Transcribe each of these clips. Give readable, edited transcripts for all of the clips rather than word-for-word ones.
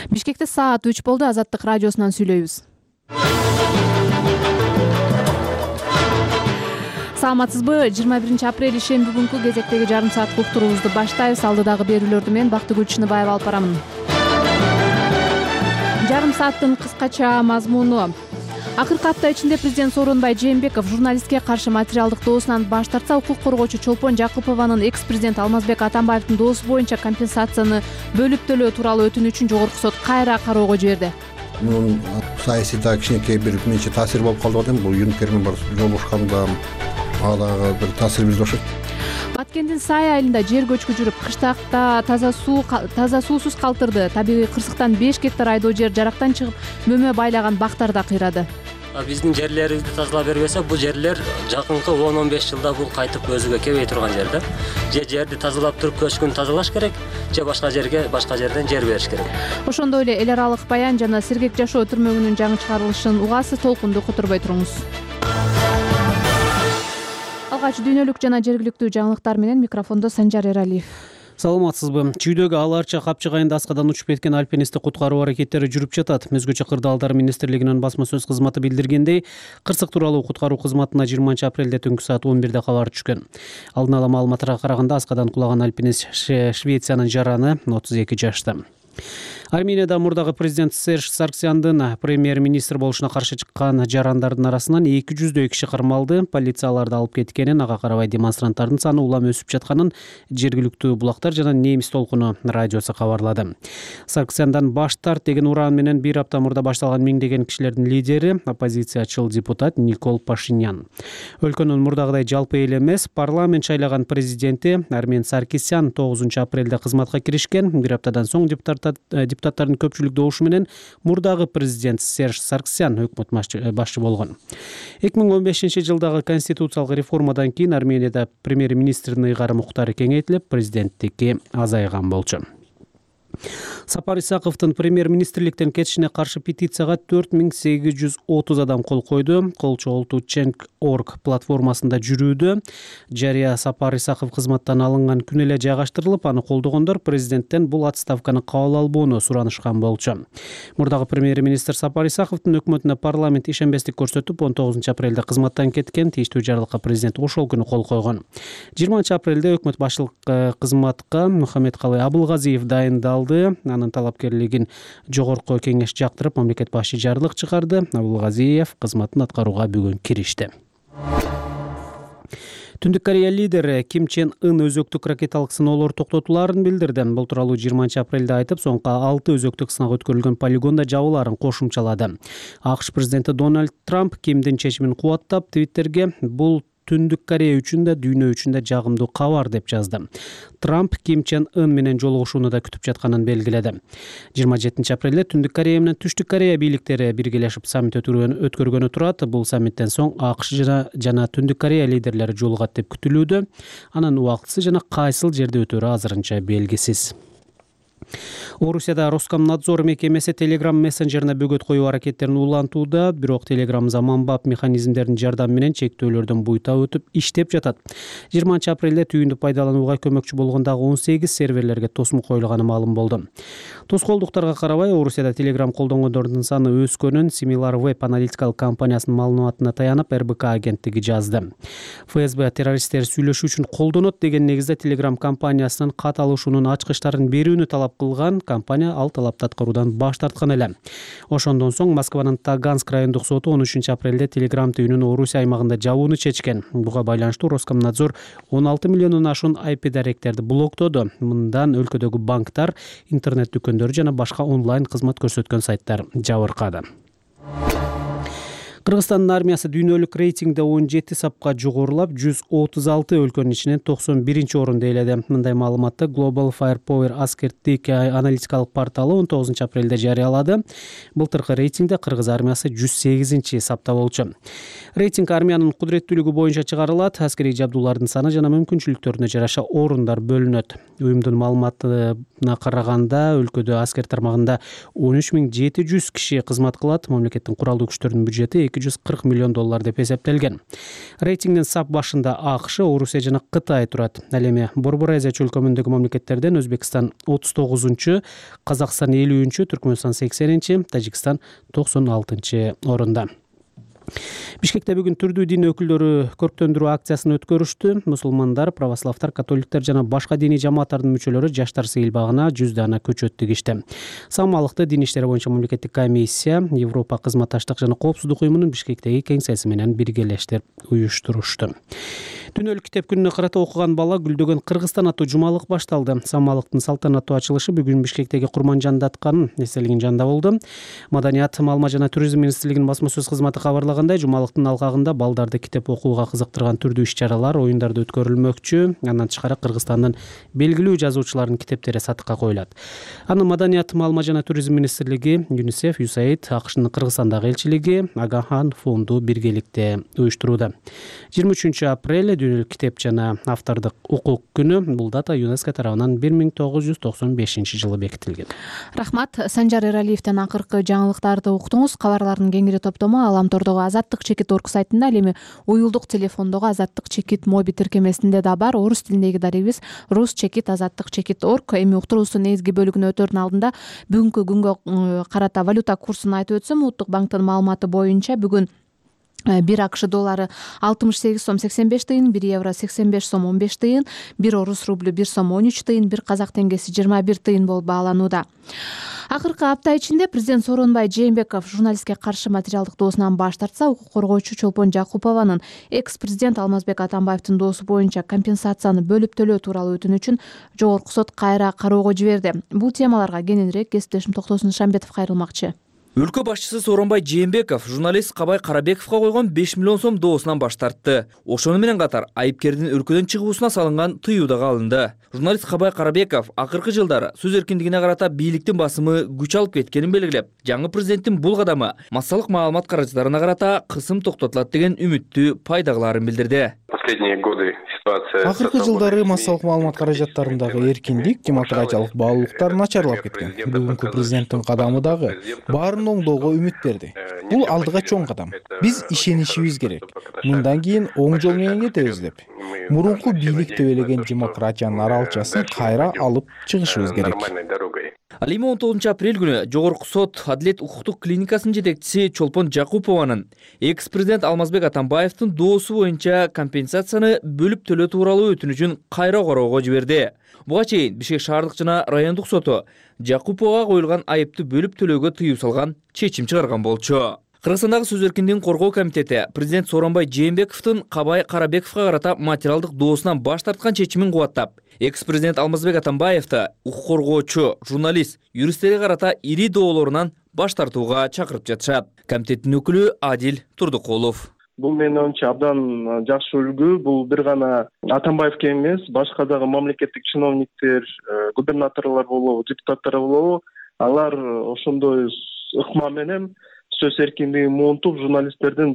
Бишкекте саат 3 болду. Азаттык радиосунан сүйлөйбүз. Саламатсызбы? 21 апрель ишемби күнкү кезектеги жарым саат уктуруубузду баштайбыз. Алдыдагы берүүлөрдү мен Бактыгүл Чыныбаева алып барамын. Жарым сааттын кыскача мазмуну. Акыркы апта ичинде президент Сооронбай Жээнбеков журналистке каршы материалдык доосунан баш тартса, укук коргоочу Чолпон Жакупованын экс-президент Алмазбек Атамбаевдин доосу боюнча компенсацияны бөлүп төлөө тууралуу өтүнүчүн жогорку сот кайра кароого жиберди. Мунун саясийда кичинекей бир менче таасир болуп калды деп, бул юнкермен бар жолугушканда ага бир таасир бизде окшойт. Баткендин Сай айылында жер көчкү жүрүп, кыштакта таза суусуз калтырды. Табигый кырсыктан 5 гектар айдоо жер жарактан чыгып, мөмө байлаган бактар да кыйрады. Биздин жерлерибизди тазалап бербесек, бул жерлер жакынкы 10-15 жылда бул кайтып өзүгө келбей турган жер да. Же жерди тазалап туруп көчкүн тазалаш керек, же башка жерден жер бериш керек. Ошондой эле эл аралык баян жана сергек жашоо түрмөгүнүн жаңы чыгарылышын угасыз, толкунду которбой туруңуз. Алгач дүйнөлүк жана жергиликтүү жаңылыктар менен микрофондо Санжар Эралиев. Саламатсызбы? Чүйдөгү аларча Капчык айында аскадан учуп кеткен альпинистти куткаруу аракеттери жүрүп жатат. Мезгиче кырдаалдар министрлигинин басма сөз кызматы билдиргендей, кырсык тууралуу куткаруу кызматына 20 апрелде түнкү саат 11-де кабар түшкөн. Алдын ала маалыматтарга караганда аскадан кулаган альпинист Швециянын жараны 32 жашта. Арменияда мурдагы президент Серж Сарксяндын премьер-министр болушуна каршы чыккан жарандардын арасынан 200дөй киши кармалды. Полицияларды алып кеткенин, ага карабай демонстранттардын саны улам өсүп жатканын жергиликтүү булактар жана немис толкуну радиосу кабарлады. Сарксяндан баш тарт деген уран менен бир апта мурда башталган миңдеген кишилердин лидери, оппозициячыл депутат Никол Пашинян. Өлкөнүн мурдагыдай жалпы эл эмес, парламент шайлаган президенти Армен Саркисян 9 апрелде кызматка киришкен. Бир аптадан соң депутаттардын көпчүлүк добушу менен мурдагы президент Серж Саркисян өкмөт башчы болгон. 2015-жылдагы конституциялык реформадан кийин Арменияда премьер-министрдин ыйгары муктары кеңейтилип, президенттикки азайган болчу. Сапар Исаковдун премьер-министрликтен кетишине каршы петицияга 4830 адам кол койду. Колчоолту.Change.org платформасында жүрүүдө жарыя Сапар Исаков кызматтан алынган күн эле жайгаштырылып, аны колдогондор президенттен бул отставканы кабыл албоону суранышкан болчу. Мурдагы премьер-министр Сапар Исаковдун өкмөтүнө парламент ишенбестик көрсөтүп, 19 апрелде кызматтан кеткен. Тийиштүү жарлыкка президент ошол күнү кол койгон. 20 апрелде өкмөт башчылык кызматка Мухаммедкалый Абылгазиев дайындалды. Анын талапкерлигин жогорку кеңеш жактырып, мамлекет башчы жарлык чыгарды. Абылгазиев кызматын аткарууга бүгүн киришти. Түндүк Корея лидери Ким Чен Ын өзөктүк ракеталык сыноолор токтотуларын билдирди. Бул тууралуу 20 апрелде айтып, соңку 6 өзөктүк сынак өткөрүлгөн полигонда жабылаарын кошумчалады. АКШ президенти Дональд Трамп Кимдин чечимин кубаттап, Твиттерге бул Түндүк Корея үчүн да дүйнө үчүн да жагымдуу кабар деп жазды. Трамп Ким Чен Ын менен жолугушууну да күтүп жатканын белгиледи. 27 апрелде Түндүк Корея менен Түштүк Корея бийликтери биргелешип саммит өткөргөнү турат. Бул саммиттен соң АКШ жана Түндүк Корея лидерлери жолугат деп күтүлүүдө. Анын убактысы жана кайсыл жерде өтөрү азырынча белгисиз. Орусияда Роскомнадзор мекемеси Telegram мессенджерине бөгөт коюу аракеттерин улантууда, бирок Telegram заманбап механизмдердин жардамы менен чектөөлөрдөн буйта өтүп иштеп жатат. 20 апрелде түйүндү пайдаланууга көмөкчү болгондагы 18 серверлерге тосму коюлганы маалым болду. Тоскоолдуктарга карабай, Орусияда Telegram колдонгондордун саны өскөнүн SimilarWeb аналитикалык компаниясынын маалыматына таянып, РБК агенттиги жазды. ФСБ террористтер сүйлөшүү үчүн колдонот деген негизде Telegram компаниясынын кат алышуунун ачкычтарын берүүнү талап кылган. Компания ал талапты аткаруудан баш тарткан эле. Ошондон соң Москванын Таганск райондук соту 13 апрелде Telegram түйүнүн Орусия аймагында жабууну чечкен. Буга байланыштуу Роскомнадзор 16 миллиондон ашуун IP даректерди блоктоду. Мындан өлкөдөгү банктар, интернет дүкөндөрү жана башка онлайн кызмат көрсөткөн сайттар жабыркады. Кыргызстандын армиясы дүйнөлүк рейтингде 17 сапка жогорулап, 136 өлкөнүн ичинен 91 орунду ээледи. Мындай маалыматты Global Firepower аскердик аналитикалык порталы 19 апрелде жарыялады. Былтыркы рейтингде кыргыз армиясы 108 сапта болчу. Рейтинг армиянын кудуреттүүлүгү боюнча чыгарылат. Аскерий жабдуулардын саны жана мүмкүнчүлүктөрүнө жараша орундар бөлүнөт. Уюмдун маалыматына караганда, өлкөдө аскер тармагында 13700 киши кызмат кылат. Мамлекеттин куралдуу күчтөрүнүн бюджети $240 миллион деп эсептелген. Рейтингдин сап башында АКШ, Орусия жана Кытай турат. Ал эми Борбор Азия чөлкөмүндөгү мамлекеттерден Өзбекстан 39-чу, Казакстан 50-чү, Түркмөнстан 80-чи, Тажикстан 96-чы орунда. Бишкекте бүгүн түрдүү дин өкүлдөрү көрктөндүрүү акциясын өткөрүштү. Мусулмандар, православтар, католиктер жана башка диний жамааттардын мүчөлөрү Жаштар сейилбагына жүздөн көчөт тигишти. Самалыкты дин иштери боюнча мамлекеттик комиссия Европа кызматташтык жана коопсуздук уюмунун Бишкектеги кеңсеси менен биргелештип уюштурушту. Дүйнөлүк китеп күнүнө карата окуган бала гүлдөгөн Кыргызстан аттуу жумалык башталды. Самалыктын салтанаттуу ачылышы бүгүн Бишкектеги Курманжан Датканын эстелигин жанында болду. Маданият, маалымат жана туризм министрлигинин басма сөз кызматы кабарлагандай, жумалыктын алкагында балдарды китеп окууга кызыктырган түрдүү иш-чаралар, оюндар өткөрүлмөкчү. Андан тышкары Кыргызстандын белгилүү жазуучуларынын китептери сатыкка коюлат. Аны Маданият, маалымат жана туризм министрлиги, ЮНИСЕФ, USAID, АКШнын Кыргызстандагы элчилиги, Агахан фонду биргеликте уюштурууда. 23 апрель дүйнөлүк китеп жана автордук укук күнү. Бул дата ЮНЕСКО тарабынан 1995-жылы бекитилген. Рахмат. Санжар Эралиевден акыркы жаңылыктарды уктуңуз. Кабарлардын кеңири топтому Аламтордогу Азаттык чекит.орг сайтында, ал эми уюлдук телефондогу Азаттык чекит моби тиркемесинде да бар. Орус тилиндеги дарегибиз Рус чекит Азаттык чекит.орг. Эми уктуруубуздун негизги бөлүгүнө өтөрдүн алдында бүгүнкү күнгө карата валюта курсун айтып өтсөм, Улуттук банктын маалыматы боюнча бүгүн 1 АКШ доллары 68 сом 85 тыйын, 1 евро 85 сом 15 тыйын, 1 орус рублю 1 сом 13 тыйын, 1 казак теңгеси 21 тыйын болуп бааланууда. Акыркы апта ичинде президент Сооронбай Жээнбеков журналистке каршы материалдык доосунан баш тартса, укук коргоочу Чолпон Жакупованын экс-президент Алмазбек Атамбаевдин доосу боюнча компенсацияны бөлүп төлөө тууралуу өтүнүчүн Жогорку сот кайра кароого жиберди. Бул темаларга кененирээк кесиптешим Токтосун Шамбетов кайрылмакчы. Өлкө башчысы Сооронбай Жээнбеков журналист Кабай Карабековго койгон 5 миллион сом доосунан баш тартты. Ошону менен катар айыпкердин өлкөдөн чыгуусуна салынган тыюу да алынды. Журналист Кабай Карабеков акыркы жылдары сөз эркиндигине карата бийликтин басымы күч алып кеткенин белгилеп, жаңы президенттин бул кадамы массалык маалымат каражаттарына карата кысым токтотулат деген үмүттү пайдагыларын билдирди. Акыркы жылдары массалык маалымат каражаттарындагы эркиндик, демократиялык баалуулуктар начарлап кеткен. Бүгүнкү президенттин кадамы дагы баарын оңдоого үмүт берди. Бул алдыга чоң кадам. Биз ишенишибиз керек. Мындан кийин оң жол менен кетебиз деп. Мурунку бийлик төбөлөгөн демократиянын аралчасын кайра алып чыгышыбыз керек. Ал эми 19 апрель күнү Жогорку сот Адилет укуктук клиникасынын жетекчиси Чолпон Жакупованын экс-президент Алмазбек Атамбаевдин доосу боюнча компенсацияны бөлүп төлөө тууралуу өтүнүчүн кайра кароого жиберди. Буга чейин Бишкек шаардык жана райондук соту Жакуповага коюлган айыпты бөлүп төлөөгө тыюу салган чечим чыгарган болчу. Кыргызстандагы сөз эркиндигин коргоо комитети президент Сооронбай Жээнбековдун Кабай Карабековго карата материалдык доосунан баш тарткан чечимин кубаттап, экс-президент Алмазбек Атамбаевди укук коргоочу, журналист, юристтерге карата ири доолорунан баш тартууга чакырып жатышат. Комитеттин өкүлү Адил Турдукулов. Бул менин оюмча абдан жакшы үлгү. Бул бир гана Атамбаевге эмес, башка дагы мамлекеттик чиновниктер, губернаторлор болобу, депутаттар болобу, алар ошондой ыкма менен сөз эркиндигин муунтуп, журналисттердин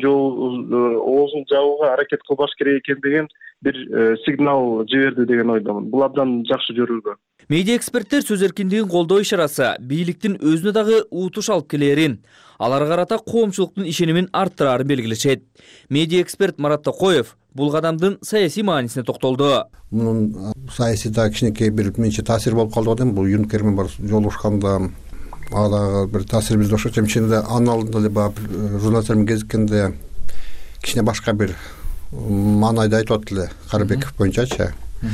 оозун жабууга аракет кылбаш керек экен деген бир сигнал жиберди деген ойдомун. Бул абдан жакшы көрүлгөн. Медиа эксперттер сөз эркиндигин колдоо ишарасы бийликтин өзүнө дагы уутуш алып келерин, аларга карата коомчулуктун ишенимин арттырарын белгилешет. Медиа эксперт Марат Токоев бул кадамдын саясий маанисине токтолду. Мунун саясий да кичинекей бир менче таасир болуп калды го дейм. Бул Юнкер менен бар жолугушканда ага бир таасир бизде окшойт. Ичинде анын алдында эле баягы журналисттер менен кезиккенде кичине башка бир маанайда айтып атты эле Карабеков боюнчачы.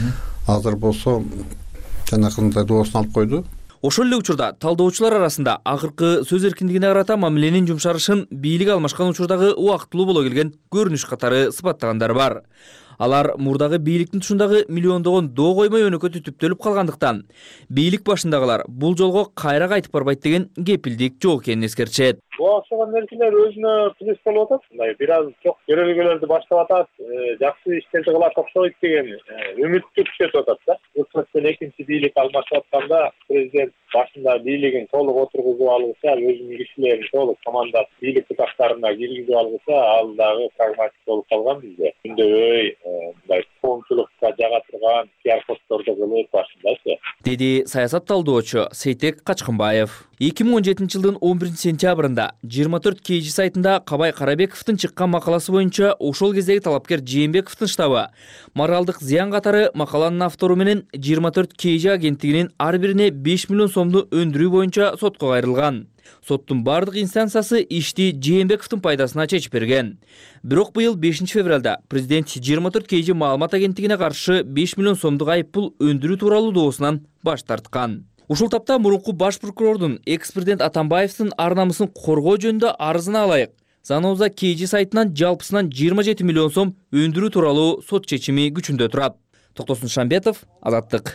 Азыр болсо жанакында доосун алып койду. Ошол эле учурда талдоочулар арасында акыркы сөз эркиндигине карата мамиленин жумшарышын бийлик алмашкан учурдагы убактылуу боло келген көрүнүш катары сыпаттагандар бар. Алар мурдагы бийликтин тушундагы миллиондогон доо коймой өнөкө түтүптөлүп калгандыктан бийлик башындагылар бул жолго кайра кайтып барбайт деген кепилдик жок экенин эскертишет. Буга окшогон нерселер өзүнө плюс болуп атат. Мындай бир аз жок көрөлгөлөрдү баштап атат, жакшы иштерди кылат окшойт деген үмүттү күчөтүп атат да. Өкмөттөн экинчи бийлик алмашып атканда президент башында бийлигин толук отургузуп алгыса, өзүнүн кишилерин толук команда бийлик бутактарына киргизип алгыса, ал дагы прагматик болуп калган бизде. Күндөбөй мындай коомчулукка жага турган QR-коддорду көрөт башындачы, деди саясат талдоочу Сейтек Качкынбаев. 2017 жылдын 11 сентябрында 24 KG сайтында Кабай Карабековдун чыккан макаласы боюнча ошол кездеги талапкер Жээнбековдун штабы моралдык зыян катары макаланын автору менен 24 KG агенттигинин ар бирине 5 миллион сомду өндүрүү боюнча сотко кайрылган. Соттун бардык инстанциясы ишти Жээнбековдун пайдасына чечип берген. Бирок быйыл 5 февралда президент 24 KG маалымат агенттигине каршы 5 миллион сомдук айыппул өндүрүү тууралуу доосунан баш тарткан. Ушул тапта мурунку баш прокурордун экс-президент Атамбаевдин ар намысын коргоо жөнүндө арызына алайык. Заноза KG сайтынан жалпысынан 27 миллион сом өндүрүү тууралуу сот чечими күчүндө турат. Токтосун Шамбетов, Азаттык.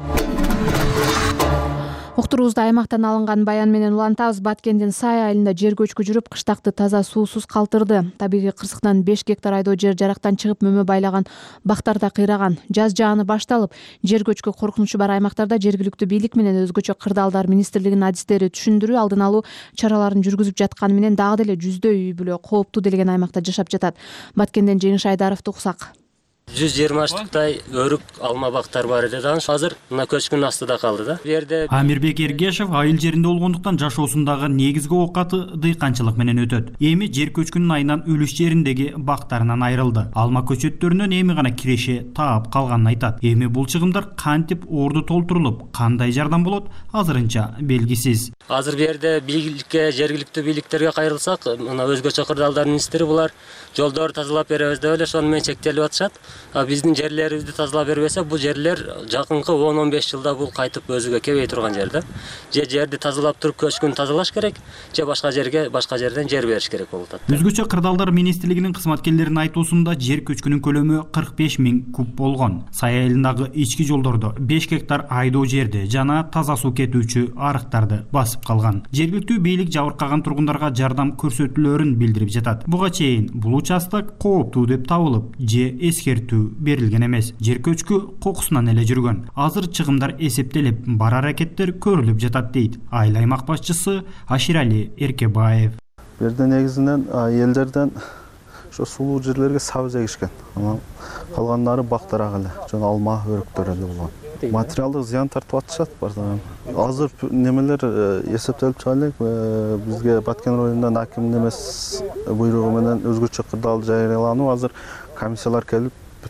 Уктуруубузда аймактан алынган баян менен улантабыз. Баткендин Сай айылында жер көчкү жүрүп, кыштакты таза суусуз калтырды. Табигый кырсыктан 5 гектар айдоо жер жарактан чыгып, мөмө байлаган бактарда кыйраган. Жаз жааны башталып, жер көчкү коркунучу бар аймактарда жергиликтүү бийлик менен өзгөчө кырдаалдар министрлигинин адистери түшүндүрүү, алдын алуу чараларын жүргүзүп жатканы менен дагы деле жүздөй үй бүлө кооптуу делген аймакта жашап жатат. Баткенден Жеңиш Айдаровду уксак. 120 штыктай өрүк алма бактар бар эди. Азыр мына көчкүн астында калды да. Бу жерде Амирбек Эргешев айыл жеринде болгондуктан жашоосундагы негизги оокаты дыйканчылык менен өтөт. Эми жер көчкүнүн айынан үлүш жериндеги бактарынан айрылды. Алма көчөттөрүнөн эми гана киреше таап калганын айтат. Эми бул чыгымдар кантип орду толтурулуп, кандай жардам болот, азырынча белгисиз. Азыр бу жерде бийликке, жергиликтүү бийликтерге кайрылсак, мына өзгөчө кырдаалдар министри булар жолдор тазалап беребиз деп эле ошону менен чектелип атышат. Биздин жерлерибизди тазалап бербесе, бул жерлер жакынкы 10-15 жылда бул кайтып өзүгө келбей турган жер да. Же жерди тазалап туруп көчкүн тазалаш керек, же башка жерден жер бериш керек болуп атат. Өзгөчө кырдаалдар министрлигинин кызматкерлеринин айтуусунда жер көчкүнүн көлөмү 45 000 куб болгон. Сай айылындагы ички жолдордо 5 гектар айдоо жерди жана таза суу кетүүчү арыктарды басып калган. Жергиликтүү бийлик жабыркаган тургундарга жардам көрсөтүүлөрүн билдирип жатат. Буга чейин бул участок кооптуу деп табылып, же эскертүү берилген эмес. Жер көчкү кокусунан эле жүргөн. Азыр чыгымдар эсептелип, бар аракеттер көрүлүп жатат дейт айыл аймак башчысы Аширали Эркебаев. Бу жерде негизинен элдерден ошо сулуу жерлерге сабыз эгишкен. Калгандары бактарак эле, жана алма өрүктөр эле болгон. Материалдык зыян тартып атышат бардыгы. Азыр немелер эсептелип чыга элек. Бизге Баткен районунан акимдин эмес буйругу менен өзгөчө кырдаал жарыялануу азыр комиссиялар келип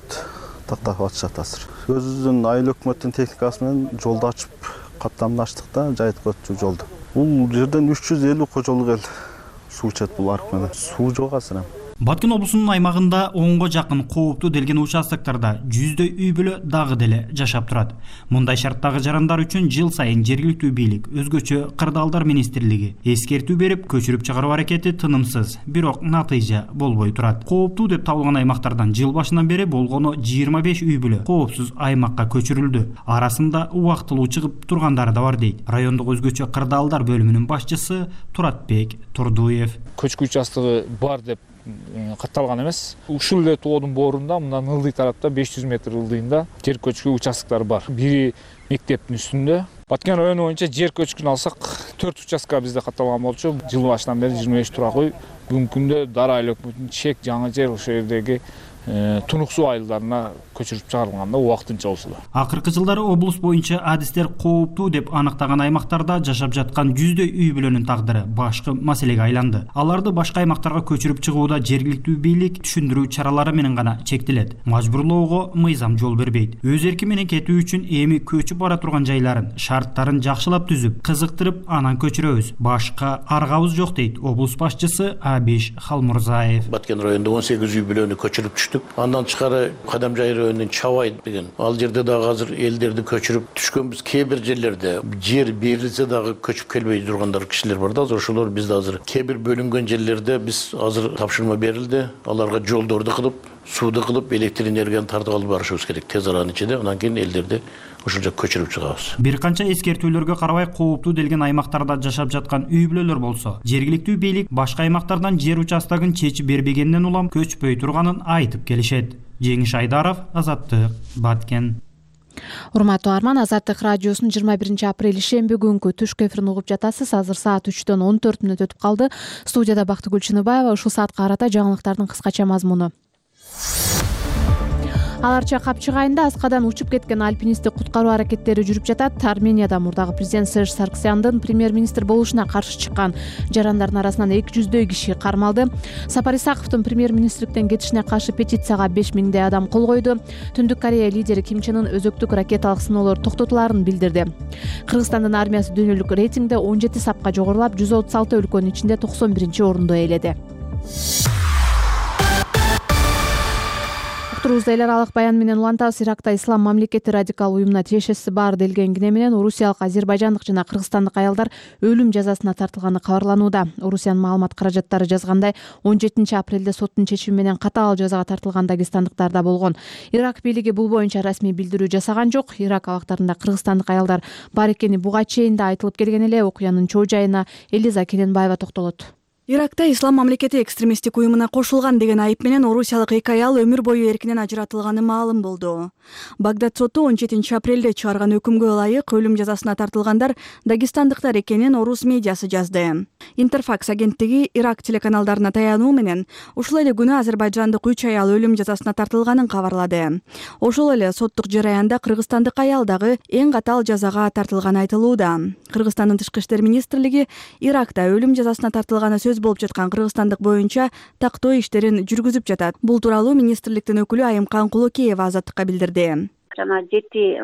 тактап атышат азыр. Өзүбүздүн айыл өкмөттүн техникасы менен жолду ачып, каттамды ачтык да, жайыткы өтчү жолду. Бул жерден 350 кожолук эл суу ичет бул арык менен. Суу жок азыр. Баткен облусунун аймагында 10го жакын кооптуу делген участоктарда жүздөй үй бүлө дагы деле жашап турат. Мындай шарттагы жарандар үчүн жыл сайын жергиликтүү бийлик, өзгөчө кырдаалдар министрлиги эскертүү берип, көчүрүп чыгаруу аракети тынымсыз, бирок натыйжа болбой турат. Кооптуу деп табылган аймактардан жыл башынан бери болгону 25 үй бүлө коопсуз аймакка көчүрүлдү. Арасында убактылуу чыгып тургандары да бар дейт райондук өзгөчө кырдаалдар бөлүмүнүн башчысы Туратбек Турдуев. Көчкү участогу бар деп катталган эмес. Ушул эле тоодун боорунда мындан ылдый тарапта 500 метр ылдыйында жер көчкү участоктор бар. Бири мектептин үстүндө. Баткен району боюнча жер көчкүн алсак 4 участка бизде катталган болчу. Жыл башынан бери 25 турак үй. Бүгүнкү күндө Дара айыл өкмөтүнүн чек жаңы жер ошол жердеги Тунук суу айылдарына көчүрүп чыгарылганда убактынча болсо да. Акыркы жылдары облус боюнча адистер кооптуу деп аныктаган аймактарда жашап жаткан жүздөй үй бүлөнүн тагдыры башкы маселеге айланды. Аларды башка аймактарга көчүрүп чыгууда жергиликтүү бийлик түшүндүрүү чаралары менен гана чектелет. Мажбурлоого мыйзам жол бербейт. Өз эрки менен кетүү үчүн эми көчүп бара турган жайларын, шарттарын жакшылап түзүп, кызыктырып, анан көчүрөбүз. Башка аргабыз жок дейт облус башчысы Абиш Халмурзаев. Баткен районунда 18 үй бүлөнү көчүрүп түштүк. Андан тышкары Кадамжай районунун Чабай деген ал жерде дагы азыр элдерди көчүрүп түшкөнбүз. Кээ бир жерлерде жер берилсе дагы көчүп келбей тургандар кишилер бар да. Ошолор бизде азыр кээ бир бөлүнгөн жерлерде биз азыр тапшырма берилди. Аларга жолдорду кылып, сууду кылып, электр энергияны тартып алып барышыбыз керек тез аранын ичинде. Анан кийин элдерди ошол жака көчүрүп чыгабыз. Бир канча эскертүүлөргө карабай кооптуу делген аймактарда жашап жаткан үй бүлөлөр болсо, жергиликтүү бийлик башка аймактардан жер участогун чечип бербегенден улам көчпөй турганын айтып келишет. Жеңиш Айдаров, Азаттык, Баткен. Урматтуу арман, Азаттык радиосунун 21 апрель шемби күнкү түшкү эфирин угуп жатасыз. Азыр саат 3-төн 14 мүнөт өтүп калды. Студияда Бактыгүл Чыныбаева. Ушул саатка карата жаңылыктардын кыскача мазмуну. Аларча Капчык айында аскадан учуп кеткен альпинистти куткаруу аракеттери жүрүп жатат. Арменияда мурдагы президент Серж Сарксяндын премьер-министр болушуна каршы чыккан жарандардын арасынан 200 киши кармалды. Сапар Исаковдун премьер-министрликтен кетишине каршы петицияга 5000 адам кол койду. Түндүк Корея лидери Ким Чен Ын өзөктүк ракеталык сыноолор токтотулаарын билдирди. Кыргызстандын армиясы дүйнөлүк рейтингде 17 сапка жогорулап, 136 өлкөнүн ичинде 91 орунду ээледи. Эл аралык баян менен улантабыз. Иракта Ислам мамлекети радикал уюмуна тиешеси бар делген кине менен орусиялык, азербайжандык жана кыргызстандык аялдар өлүм жазасына тартылганы кабарланууда. Орусиянын маалымат каражаттары жазгандай, 17 апрелде соттун чечими менен катаал жазага тартылган дагестандыктар да болгон. Ирак бийлиги бул боюнча расмий билдирүү жасаган жок. Ирак абактарында кыргызстандык аялдар бар экени буга чейин да айтылып келген эле. Окуянын чоо жайына Элиза Кененбаева токтолот. Иракта Ислам мамлекети экстремисттик уюмуна кошулган деген айып менен орусиялык 2 аял өмүр бою эркинен ажыратылганы маалым болду. Багдад соту 17 апрелде чыгарган өкүмгө ылайык өлүм жазасына тартылгандар дагестандыктар экенин орус медиасы жазды. Интерфакс агенттиги Ирак телеканалдарына таянуу менен ушул эле күнү азербайжандык 3 аял өлүм жазасына тартылганын кабарлады. Ошол эле соттук жараянда кыргызстандык аял дагы эң катаал жазага тартылганы айтылууда. Кыргызстандын тышкы иштер министрлиги Иракта өлүм жазасына тартылганы болуп жаткан кыргызстандык боюнча тактоо иштерин жүргүзүп жатат. Бул тууралуу министрликтин өкүлү Айымкан Кулукеева Азаттыкка билдирди. Жана 7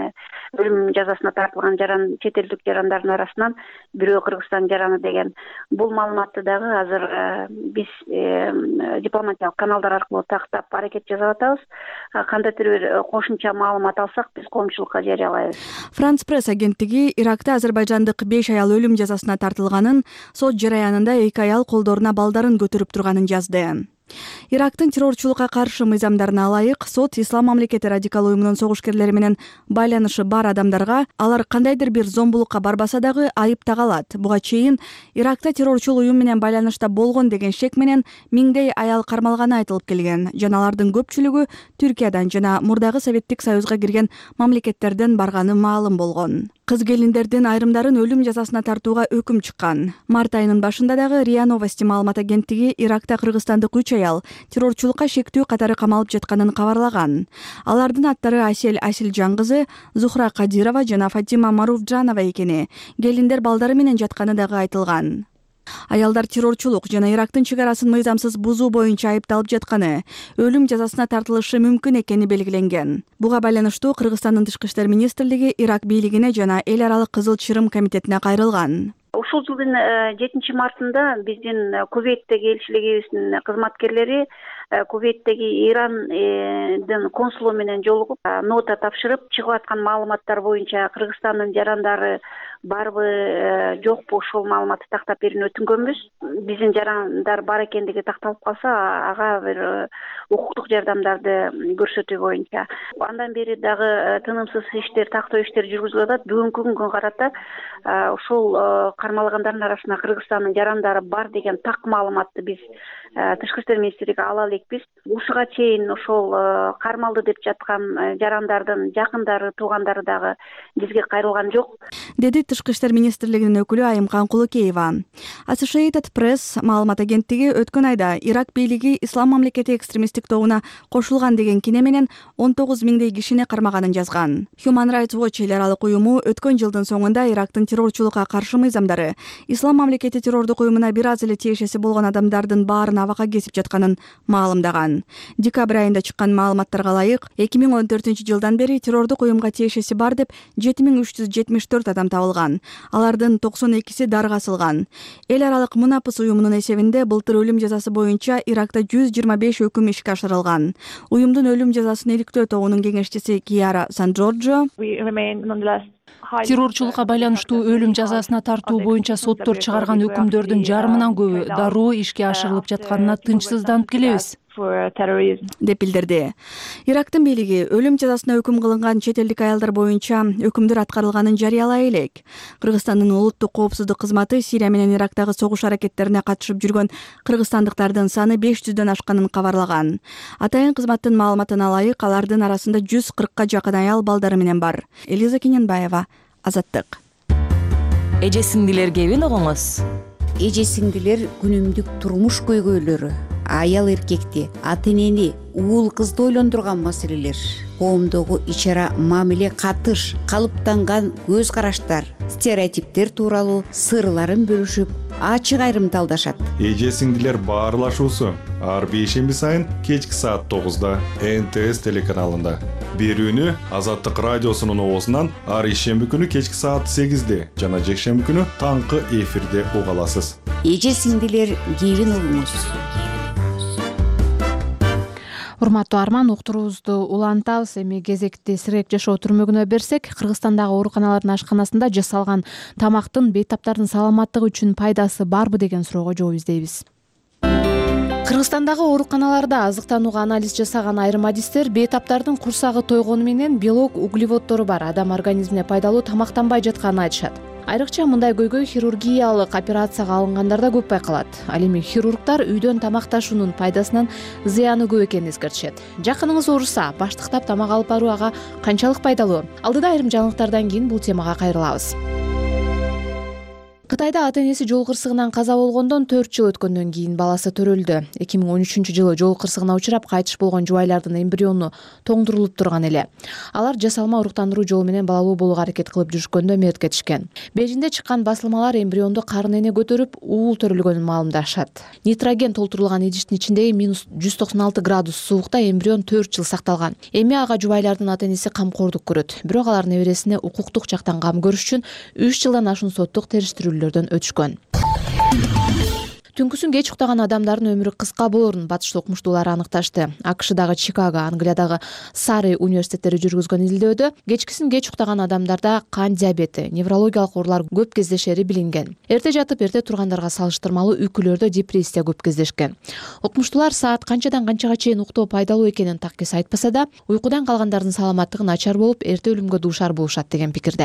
өлүм жазасына тартылган чет элдик жарандардын арасынан бирөө Кыргызстан жараны деген. Бул маалыматты дагы азыр биз дипломатиялык каналдар аркылуу тактап аракет жасап атабыз. Кандайдыр бир кошумча маалымат алсак, биз коомчулукка жарыялайбыз. Франс пресс агенттиги Иракта азербайжандык 5 аял өлүм жазасына тартылганын, сот жараянында 2 аял колдоруна балдарын көтөрүп турганын жазды. Ирактын террорчулукка каршы мыйзамдарына ылайык сот Ислам мамлекети радикал уюмунун согушкерлери менен байланышы бар адамдарга алар кандайдыр бир зомбулукка барбаса дагы айып тагалат. Буга чейин Иракта террорчул уюм менен байланышта болгон деген шек менен миңдей аял кармалганы айтылып келген. Жана алардын көпчүлүгү Түркиядан жана мурдагы Советтик Союзга кирген мамлекеттерден барганы маалым болгон. Кыз келиндердин айрымдарын өлүм жазасына тартууга өкүм чыккан. Март айынын башында дагы РИА Новости маалымат агенттиги Иракта кыргызстандык 3 аял террорчулукка шектүү катары камалып жатканын кабарлаган. Алардын аттары Асилжан кызы, Зухра Кадирова жана Фатима Маруфжанова экени. Келиндер балдары менен жатканы дагы айтылган. Аялдар террорчулук жана Ирактын чегарасын мыйзамсыз бузуу боюнча айыпталып жатканы, өлүм жазасына тартылышы мүмкүн экени белгиленген. Буга байланыштуу Кыргызстандын тышкы иштер министрлиги Ирак бийлигине жана эл аралык Кызыл Чырым комитетине кайрылган. Ушул жылдын 7 мартында биздин Кувейттеги элчилигибиздин кызматкерлери Кувейттеги Ирандын консулу менен жолугуп, нота тапшырып, чыгып аткан маалыматтар боюнча Кыргызстандын жарандары барбы, жокпу ушул маалыматты тактап берүүнү өтүнгөнбүз. Биздин жарандар бар экендиги такталып калса, ага бир укуктук жардамдарды көрсөтүү боюнча. Андан бери дагы тынымсыз иштер, тактоо иштери жүргүзүлүп атат. Бүгүнкү күнгө карата ушул кармалгандардын арасында Кыргызстандын жарандары бар деген так маалыматты биз тышкы иштер министрлиги ала элекпиз. Ушуга чейин ошол кармалды деп жаткан жарандардын жакындары, туугандары дагы бизге кайрылган жок, деди тышкы иштер министрлигинин өкүлү Айымкан Кулукеева. Associated Press маалымат агенттиги өткөн айда Ирак бийлиги Ислам мамлекети экстремисттик тобуна кошулган деген кине менен 19 миңдей кишини кармаганын жазган. Human Rights Watch эл аралык уюму өткөн жылдын соңунда Ирактын террорчулукка каршы мыйзамдары Ислам мамлекети террордук уюмуна бир аз эле тиешеси болгон адамдардын баарын абакка кесип жатканын маалымдаган. Декабрь айында чыккан маалыматтарга ылайык 2014 жылдан бери террордук уюмга тиешеси бар деп 7374 адам табылган. Алардын 92си дарга асылган. Эл аралык Мунапыс уюмунун эсебинде былтыр өлүм жазасы боюнча Иракта 125 өкүм ишке ашырылган. Уюмдун өлүм жазасын иликтөө тобунун кеңешчиси Киара Сан-Джорджо террорчулукка байланыштуу өлүм жазасына тартуу боюнча соттор чыгарган өкүмдөрдүн жарымынан көбү дароо ишке ашырылып жатканына тынчсызданып келебиз деп билдирди. Ирактын бийлиги өлүм жазасына өкүм кылынган чет элдик аялдар боюнча өкүмдөр аткарылганын жарыялай элек. Кыргызстандын улуттук коопсуздук кызматы Сирия менен Ирактагы согуш аракеттерине катышып жүргөн кыргызстандыктардын саны 500дөн ашканын кабарлаган. Атайын кызматтын маалыматына ылайык алардын арасында 140ка жакын аял балдары менен бар. Элиза Кененбаева, Азаттык. Эже сиңдилер кебин огоңуз? Эже сиңдилер күнүмдүк турмуш көйгөйлөрү, аял эркекти, ата энени, уул кызды ойлондурган маселелер, коомдогу ич ара мамиле, катыш, калыптанган көз караштар, стереотиптер тууралуу сырларын бөлүшүп, ачык айрымталдашат. Эже сиңдилер баарлашуусу ар бейшемби сайын кечки саат 9-да НТС телеканалында. Берүүнү Азаттык радиосунун оозунан ар ишемби күнү кечки саат 8-де жана жекшемби күнү таңкы эфирде уга аласыз. Эже сиңдилер кийин угуңуз. Урматтуу Арман, уктуруубузду улантабыз. Эми кезекти сирек жашоо түрмөгүнө берсек, Кыргызстандагы ооруканалардын ашканасында жасалган тамактын бейтаптардын саламаттыгы үчүн пайдасы барбы деген суроого жооп издейбиз. Кыргызстандагы ооруканаларда азыктанууга анализ жасаган айрым адистер бейтаптардын курсагы тойгону менен белок, углеводдору бар адам организмине пайдалуу тамактанбай жатканын айтышат. Айрыкча мындай көйгөй хирургиялык операцияга алынгандарда көп байкалат. Ал эми хирургдар үйдөн тамакташуунун пайдасынан зыяны көп экенин эскертишет. Жакыныңыз ооруса, баштыктап тамак алып баруу ага канчалык пайдалуу? Алдыда айрым жаңылыктардан кийин бул темага кайрылабыз. Кытайда ата энеси жол кырсыгынан каза болгондон 4 жыл өткөндөн кийин баласы төрөлдү. 2013-жылы жол кырсыгына учурап кайтыш болгон жубайлардын эмбриону тоңдурулуп турган эле. Алар жасалма уруктандыруу жолу менен балалуу болууга аракет кылып жүрүшкөндө мерт кетишкен. Бейжиңде чыккан басылмалар эмбрионду карын эне көтөрүп, уул төрөлгөнүн маалымдашат. Нитроген толтурулган идиштин ичиндеги -196 градус суукта эмбрион 4 жыл сакталган. Эми ага жубайлардын ата энеси камкордук көрөт. Бирок алар небересине укуктук жактан кам көрүш үчүн 3 жылдан ашуун соттук териштирүүлөрдөн өтүшкөн. Түнкүсүн кеч уктаган адамдардын өмүрү кыска болорун батыштык окумуштуулар аныкташты. АКШдагы Чикаго, Англиядагы Сары университеттери жүргүзгөн изилдөөдө кечкисин кеч уктаган адамдарда кан диабети, неврологиялык оорулар көп кездешери билинген. Эрте жатып, эрте тургандарга салыштырмалуу үкүлөрдө депрессия көп кездешкен. Окумуштуулар саат канчадан канчага чейин уктоо пайдалуу экенин таккес айтпаса да, уйкудан калгандардын саламаттыгы начар болуп, эрте өлүмгө дуушар болушат деген пикирде.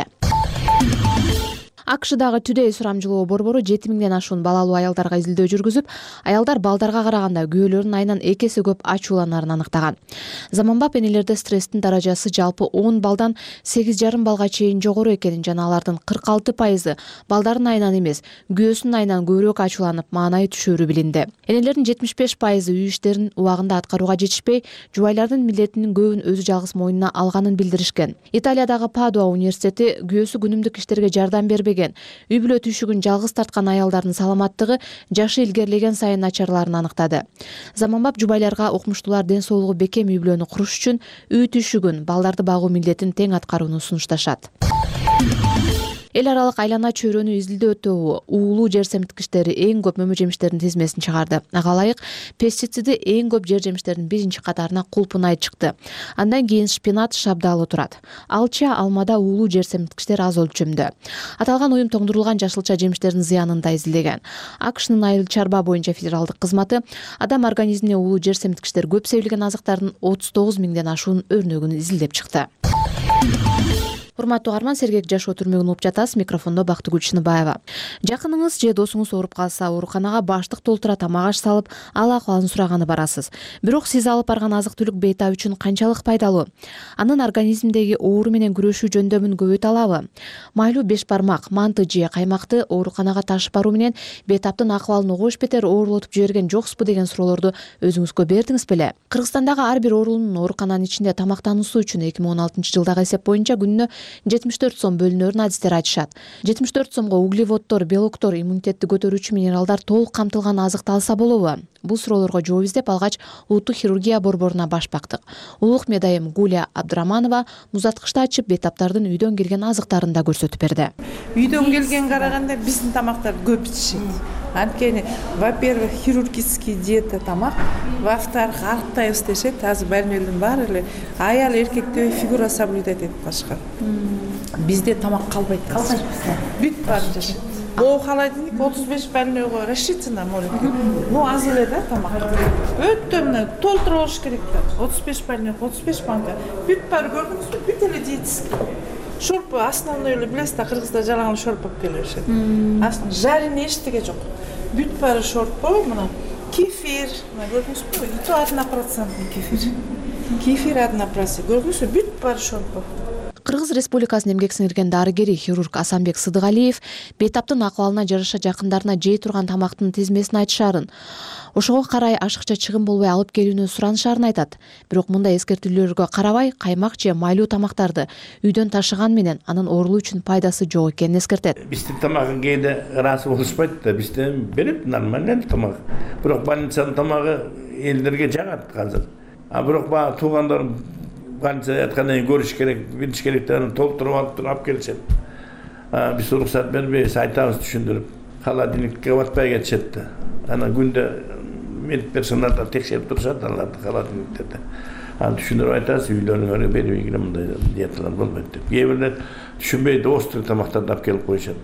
АКШдагы Today сурамжылоо борбору 7000ден ашуун балалуу аялдарга изилдөө жүргүзүп, аялдар балдарга караганда күйөөлөрүнүн айынан 2 эсе көп ачууланарын аныктаган. Заманбап энелерде стресстин даражасы жалпы 10 балдан 8,5 балга чейин жогору экенин жана алардын 46% балдардын айынан эмес, күйөөсүнүн айынан көбүрөөк ачууланып, маанайы түшөрү билинди. Энелердин 75% үй иштерин убагында аткарууга жетишпей, жубайлардын милдетинин көбүн өзү жалгыз мойнуна алганын билдиришкен. Италиядагы Падуа университети күйөөсү күнүмдүк иштерге жардам бербеген, үй бүлө түйшүгүн жалгыз тарткан аялдардын саламаттыгы жашы илгерилеген сайын начарларын аныктады. Заманбап жубайларга окумуштуулар ден соолугу бекем үй бүлөнү куруш үчүн үй түйшүгүн, балдарды багуу милдетин тең аткарууну сунушташат. Эл аралык айлана чөйрөнү изилдөөтө уулуу жер семирткичтери эң көп мөмө жемиштердин тизмесин чыгарды. Ага ылайык пестициди эң көп жер жемиштердин 1-чи катарына кулпунай чыкты. Андан кийин шпинат, шабдалы турат. Алча, алмада уулуу жер семирткичтер аз өлчөмдө. Аталган уюм тоңдурулган жашылча жемиштердин зыянын да изилдеген. АКШнын айыл чарба боюнча федералдык кызматы адам организмине уулуу жер семирткичтер көп себилген азыктардын 39 000ден ашуун өрнөгүн изилдеп чыкты. Урматтуу Арман, сергек жашоо түрмөгүн угуп жатасыз. Микрофондо Бактыгүл Чыныбаева. Жакыныңыз же досуңуз ооруп калса, ооруканага баштык толтура тамак аш салып, ал акыбалын сураганы барасыз. Бирок сиз алып барган азык-түлүк бейтап үчүн канчалык пайдалуу? Анын организмдеги оору менен күрөшүү жөндөмүн көбөйтө алабы? Майлуу беш бармак, манты же каймакты ооруканага ташып баруу менен бейтаптын акыбалын огош бетер оорулотуп жиберген жоксузбу деген суроолорду өзүңүзгө бердиңиз беле? Кыргызстандагы ар бир оорулуунун оорукананын ичинде тамактануусу үчүн 2016-жылдагы эсеп боюнча күнүнө 74 сом бөлүнөрүн адистер айтышат. 74 сомго углеводдор, белоктор, иммунитетти көтөрүүчү минералдар толук камтылган азыкты алса болобу? Бул суроолорго жооп издеп алгач, улуттук хирургия борборуна баш бактык. Улук медайым Гуля Абдраманова музаткычты ачып, бейтаптардын үйдөн келген азыктарын да көрсөтүп берди. Үйдөн келген караганда биздин тамактар көп ичет. Анткени, во-первых, хирургический диета тамак, во-вторых, арыктайбыз дешет, азыр больнойлордун баары эле аял эркектей фигура соблюдать этип калышкан. Бизде тамак калбайт. Бүт баары жашайт. О, холодильник 35 больнойго рассчитана может. Ну, аз эле да тамак. Өтө мына толтуруп алыш керек да. 35 больной, 35 банка. Бүт баары көрдүңүзбү? Бүт эле диетический. Шорпу основной эле билесиз да, Кыргызда жалаң шорпу алып келе беришет. Астын жарин эчтеге жок. Бүт баары шорпу, мына кефир, мына көрдүңүзбү? И то 1% кефир. Кефир 1%. Көрдүңүзбү? Бүт баары шорпу. Кыргыз Республикасынын эмгек сиңирген дарыгери хирург Асанбек Сыдыгалиев бейтаптын акыбалына жараша жакындарына жей турган тамактын тизмесин айтышаарын, ошого карай ашыкча чыгым болбой алып келүүнү суранышаарын айтат. Бирок мындай эскертүүлөргө карабай каймак же майлуу тамактарды үйдөн ташыган менен анын оорулуу үчүн пайдасы жок экенин эскертет. Биздин тамагын кээде ыраазы болушпайт да, бизден берет нормальный тамак. Бирок больницанын тамагы элдерге жагат азыр. А бирок баягы туугандарым больница яткандан кийин көрүш керек, билиш керек деп толтуруп алып келишет. Биз уруксат бербейбиз, айтабыз түшүндүрүп. Холодильникке батпай кетишет да. Ана күндө медперсоналдар текшерип турушат аларды холодильниктерде. Аны түшүндүрүп айтабыз, үйлөрүңөргө бербейгиле мындай диеталар болбойт деп. Кээ бирлер түшүнбөйт, острый тамактарды алып келип коюшат.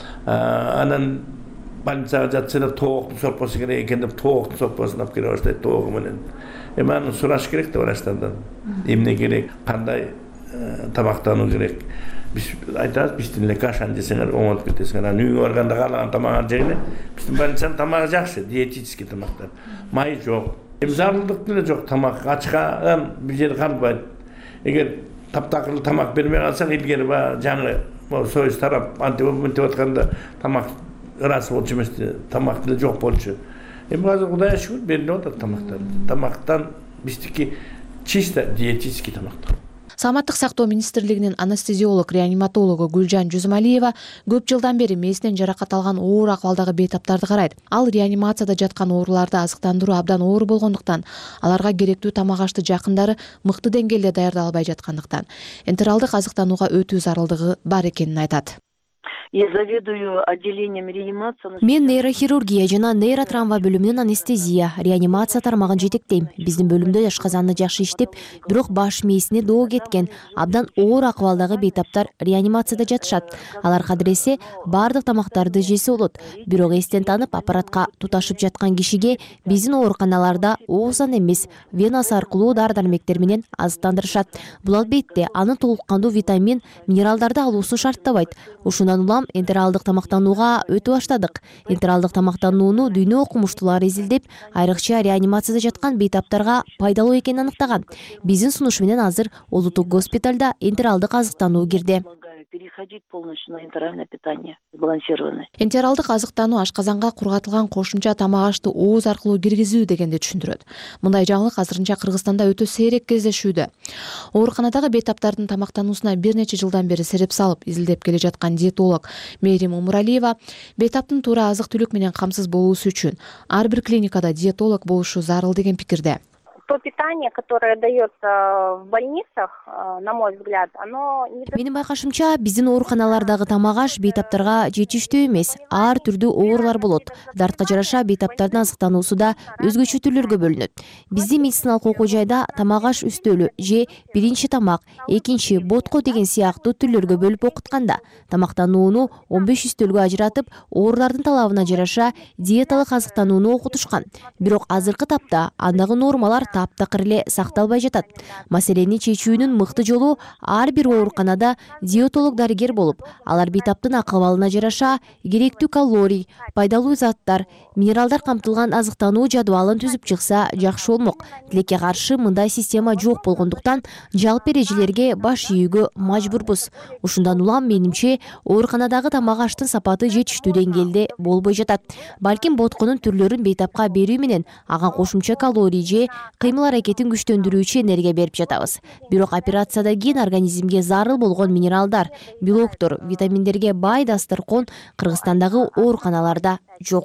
Анан больницага жатсалар тооктун сорпосу керек экен деп тооктун сорпосун алып келе баштайт тоогу менен. Аны сураш керек да врачтардан. Эмне керек, кандай тамактануу керек. Биз айтабыз, биздин эле кашаны жесеңер оңолуп кетесиңер. Анан үйгө барганда каалаган тамагыңарды жегиле. Биздин больницанын тамагы жакшы, диетический тамактар. Май жок. Зарылдык деле жок тамак. Ачкадан бир жери калбайт. Эгер таптакыр тамак бермей калсак, илгери баягы жаңы союз тарап антибиотик атканда тамак ырасы болчу эмес, тамак деле жок болчу. Азыр Кудайга шүгүр берилип атат тамактар. Тамактан биздики чисто диетический тамактар. Саламаттык сактоо министрлигинин анестезиолог реаниматологу Гүлжан Жүзмалиева көп жылдан бери мээсинен жаракат алган оор акыбалдагы бейтаптарды карайт. Ал реанимацияда жаткан ооруларды азыктандыруу абдан оор болгондуктан, аларга керектүү тамак ашты жакындары мыкты деңгээлде даярдалбай жаткандыктан энтералдык азыктанууга өтүү зарылдыгы бар экенин айтат. Я заведую отделением реанимации. Мен нейрохирургия жана нейротравма бөлүмүнүн анестезия, реанимация тармагын жетектейм. Биздин бөлүмдө ашказаны жакшы иштеп, бирок баш мээсине доо кеткен, абдан оор акыбалдагы бейтаптар реанимацияда жатышат. Алар кадыресе бардык тамактарды жесе болот. Бирок эстен танып аппаратка туташып жаткан кишиге биздин ооруканаларда оозан эмес, венасы аркылуу дары-дармектер менен азыктандырышат. Бул албетте аны толук кандуу витамин, минералдарды алуусун шарттабайт. Ушундан улам энтералдык тамактанууга өтүп баштадык. Энтералдык тамактанууну дүйнө окумуштуулары изилдеп, айрыкча реанимацияда жаткан бейтаптарга пайдалуу экенин аныктаган. Биздин сунуш менен азыр улуттук госпиталда энтералдык азыктануу кирди. Переходить полностью на энтеральное питание, сбалансированное. Энтералдык азыктануу ашказанга кургатылган кошумча тамак ашты ооз аркылуу киргизүү дегенди түшүндүрөт. Мындай жаңылык азырынча Кыргызстанда өтө сейрек кездешүүдө. Ооруканадагы бейтаптардын тамактануусуна бир нече жылдан бери сереп салып изилдеп келе жаткан диетолог Мээрим Умуралиева бейтаптын туура азык-түлүк менен камсыз болуусу үчүн ар бир клиникада диетолог болушу зарыл деген пикирде. То питание, которое дается в больницах, на мой взгляд, оно не... Менин байкашымча, биздин ооруканалардагы тамак аш бейтаптарга жетиштүү эмес. Ар түрдүү оорулар болот. Дартка жараша бейтаптардын азыктануусу да өзгөчө түрлөргө бөлүнөт. Биздин медициналык окуу жайда тамак аш үстөлү же биринчи тамак, экинчи ботко деген сыяктуу түрлөргө бөлүп окутканда, тамактанууну 15 үстөлгө ажыратып, оорулардын талабына жараша диеталык азыктанууну окутушкан. Бирок азыркы тапта андагы нормалар таптакыр эле сакталбай жатат. Маселени чечүүнүн мыкты жолу ар бир ооруканада диетолог дарыгер болуп, алар бейтаптын акыбалына жараша керектүү калорий, пайдалуу заттар, минералдар камтылган азыктануу жадыбалын түзүп чыкса жакшы болмок. Тилекке каршы мындай система жок болгондуктан жалпы эрежелерге баш ийүүгө мажбурбуз. Ушундан улам менимче ооруканадагы тамак аштын сапаты жетиштүү деңгээлде болбой жатат. Балким ботконун түрлөрүн бейтапка берүү менен ага кошумча калорий же кыймыл аракетин күчтөндүрүүчү энергия берип жатабыз. Бирок операциядан кийин организмге зарыл болгон минералдар, белоктор, витаминдерге бай дасторкон Кыргызстандагы ооруканаларда жок.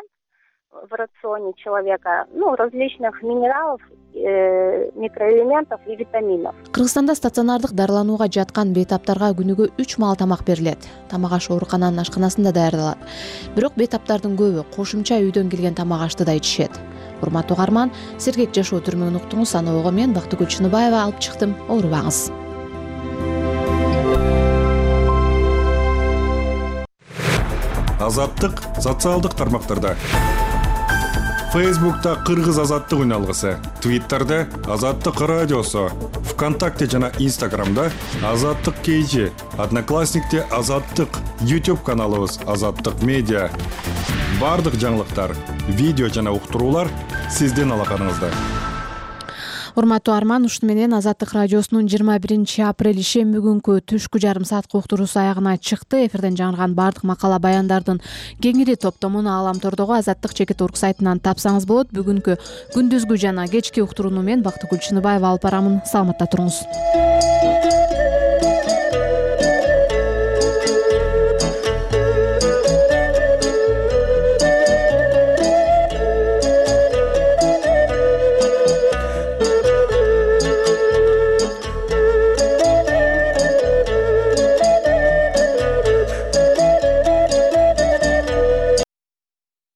В рационе человека, различных минералов, микроэлементов и витаминов. Кыргызстанда стационардык дарыланууга жаткан бейтаптарга күнүгө 3 маал тамак берилет. Тамак аш оорукананын ашканасында даярдалат. Бирок бейтаптардын көбү кошумча үйдөн келген тамак ашты да ичишет. Урматтуу угарман, сергек жашоо түрмөгүн уктуңуз. Аны ого мен Бактыгүл Чыныбаева алып чыктым. Оорубаңыз. Азаттык социалдык тармактарда. Фейсбукта Кыргыз азаттык үналгысы, Твиттерде Азаттык радиосу, ВКонтакте жана Инстаграмда Азаттык KG, Одноклассникте Азаттык, YouTube каналыбыз Азаттык медиа. Бардык жаңылыктар, видео жана уктуруулар сиздин алаканыңызда. урматтуу арман, ушуну менен Азаттык радиосунун 21 апрель ишемби күнкү түшкү жарым саатка уктуруусу аягына чыкты. Эфирден жаңырган баардык макала баяндардын кеңири топтомуну Ааламтордогу Азаттык /орг сайтынан тапсаңыз болот. Бүгүнкү күндүзгү жана кечки уктурууну мен Бактыгүл Чыныбаева алып барамын. Саламатта туруңуз.